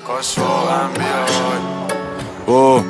کاش واقعا بیای.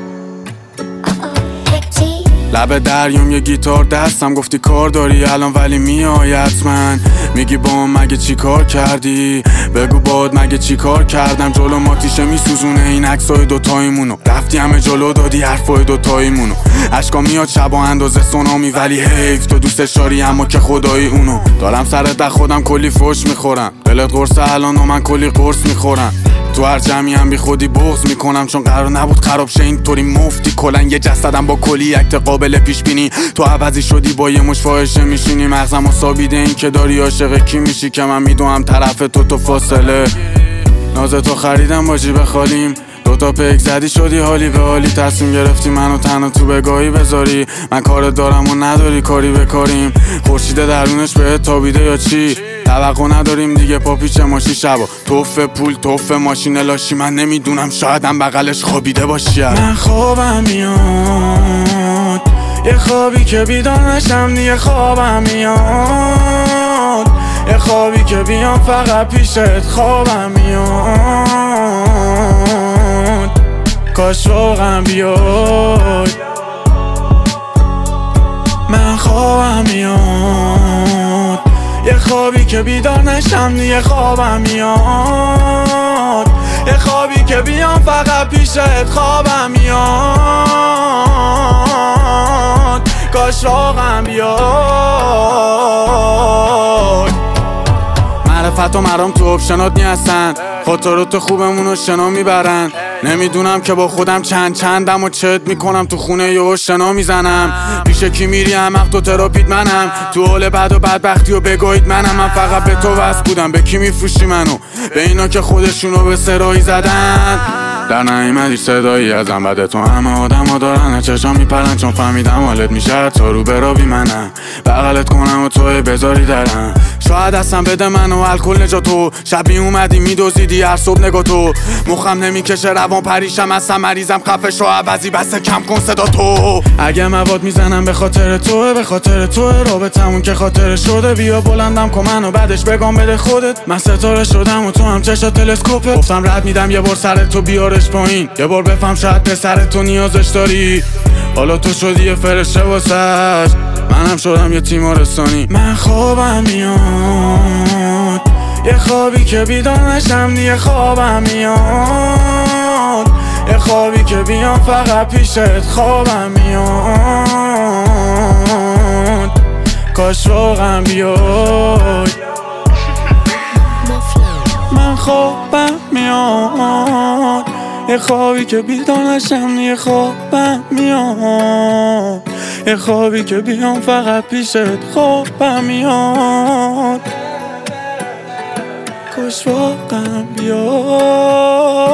لب دریام یه گیتار دستم، گفتی کار داری الان ولی میای حتما. میگی با من مگه چی کار کردی؟ بگو باد مگه چی کار کردم؟ جلو ماتیشه میسوزونه این عکسای دوتاییمونو. رفتی همه جلو دادی حرفای دوتاییمونو. اشکا میاد شبا اندازه سونامی ولی حیف تو دوستش داری اما که خدایی اونو. دارم سرت خودم کلی فوش میخورم، دلت قرصه الان و من کلی قرص میخورم. تو هر جمعی هم بی خودی بغض میکنم چون قرار نبود خراب شه اینطوری مفتی. کلن یه جسدم با کلی اکت قابل پیش بینی، تو عوضی شدی با یه مش فاحشه میشینی. مغزم و سابیده این که داری عاشق کی میشی که من میدونم طرف تو فاصله. ناز تو خریدم با جیب خالیم، دوتا پیک زدی شدی حالی به حالی. تصمیم گرفتی منو تنها تو بگاهی بذاری، من کار دارم و نداری کاری بکاریم. خورشید درونش بهت تابیده یا چی؟ توقع نداریم دیگه پا پیچ ماشی شبا. توف پول توف ماشین لاشی، من نمیدونم شایدم بغلش خوابیده باشی. من خوابم میاد، یه خوابی که بیدار نشم دیگه. خوابم میاد، یه خوابی که بیام فقط پیشت. خوابم میاد، کاش واقعا بیای. من خوابم میاد، یه خوابی که بیدار نشم دیگه. خوابم میاد، یه خوابی که بیام فقط پیشت. خوابم میاد، کاش واقعا بیای. معرفت و مرام تو اپشنات نیستن، خاطرات خوبمونو شنا میبرن. نمیدونم که با خودم چندم و چت میکنم تو خونه یهو شنا میزنم. پیش کی میری احمق تو تراپیت منم، تو حال بد و بدبختی و بگاهید منم. من فقط به تو وصل بودم، به کی میفروشی منو؟ به اینا که خودشونو به سرایی زدن. در نیومدی صدایی ازم بده، تو همه آدم ها دارن چشام میپرن چون فهمیدم حالت میشه تا رو برابی منم. بغلت کنم و توی بذاری درم، شاید اصلا بده منو الکل نجاتو. شبی اومدی میدوزیدی هر صبح نگاتو، مخم نمیکشه روان پریشم اصلا مریضم. خفش رو عوضی بسه کم کن صدا تو. اگه مواد میزنم به خاطر توه، به خاطر توه رابطمون که خاطر شده. بیا بلندم کن منو بعدش بگم بده خودت. من ستاره شدم و تو هم چشات تلسکوپه. گفتم رد میدم یه بار سر تو بیارش پایین، یه بار بفهم شاید به سر تو نیازش داری. حالا تو شدی یه فرشه واسش، منم شدم یه تیمارستانی. من خوابم میاد، یه خوابی که بیدار نشم دیگه. خوابم میاد، یه خوابی که بیام فقط پیشت. خوابم میاد، کاش واقعا بیای. من خوابم میاد، یه خوابی که بیدار نشم دیگه. خوابم میاد، یه خوابی که بیام فقط پیشت. خوابم میاد، کاش واقعا بیای.